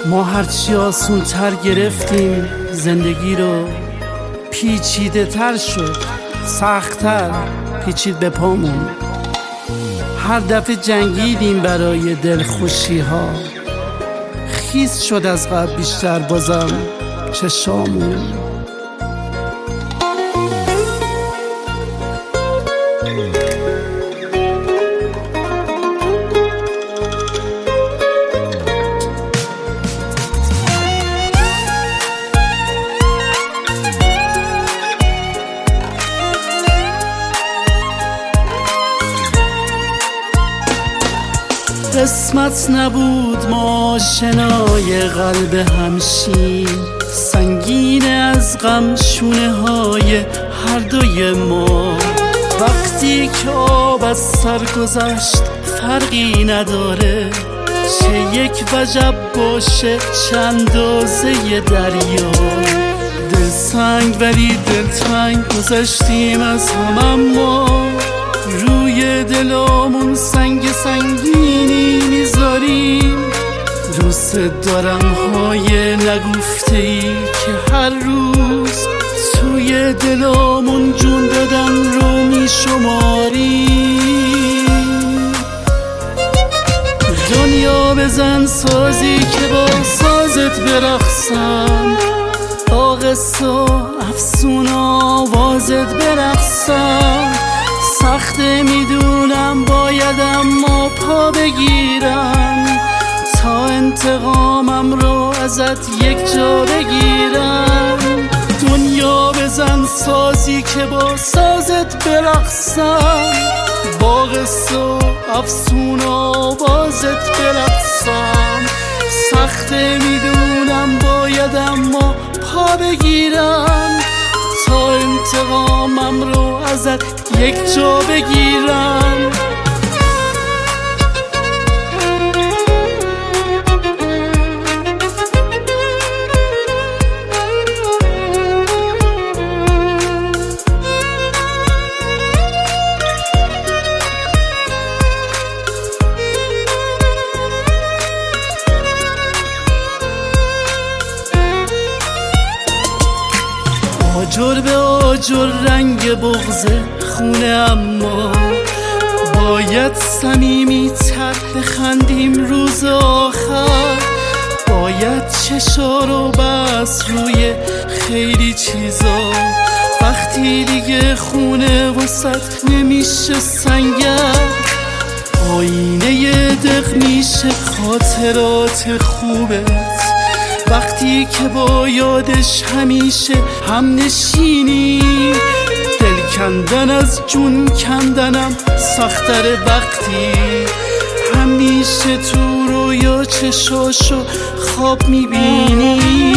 ما هرچی آسون تر گرفتیم زندگی رو، پیچیده تر شد، سخت‌تر پیچید به پامون. هر دفعه جنگیدیم برای دلخوشی ها، خیس شد از قبل بیشتر بازم چشامون. قسمت نبود ما شنای قلب همشین، سنگین از غم شونه های هر دوی ما. وقتی که آب از سر گذشت فرقی نداره، چه یک وجب باشه چه اندازه دریا. دل سنگ ولی دلتنگ گذشتیم از هم، اما روی دلامون سنگ سنگینی میذاریم. دوست دارم های نگفته ای که هر روز توی دلامون جون دادن رو میشماریم. دنیا بزن سازی که با سازت برقصم، با قصه و افسون آوازت برقصم. سخته میدونم باید اما پا بگیرم، تا انتقامم رو ازت یک جا بگیرم. دنیا بزن سازی که با سازت برقصم، با قصه و افسون آوازت برقصم. سخته میدونم باید اما پا بگیرم، تا انتقامم رو ازت یک جا بگیرم. آجر به آجر رنگ بغض خونه، اما باید صمیمی تر بخندیم روز آخر. باید چشا رو بس روی خیلی چیزا، وقتی دیگه خونه وسط نمیشه سنگر. آینه دق میشه خاطرات خوبت، وقتی که با یادش همیشه هم نشینی. دل کندن از جون کندنم سخت‌تره وقتی همیشه تو رویا چشاشو خواب میبینی.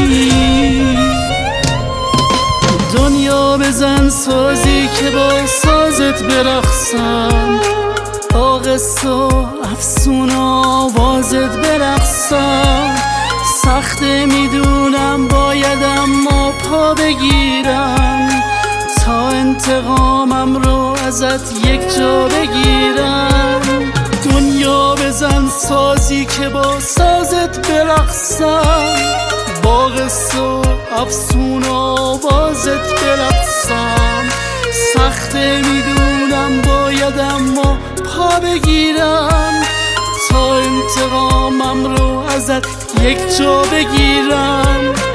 دنیا بزن سازی که با سازت برقصم، با قصه و افسون آوازت برقصم. سخته میدونم باید اما پا بگیرم، تا انتقامم رو ازت یک جا بگیرم. دنیا بزن سازی که با سازت برقصم، با قصه و افسون آوازت برقصم. سخته میدونم باید اما پا بگیرم، تا انتقامم رو ازت یک جا بگیرم.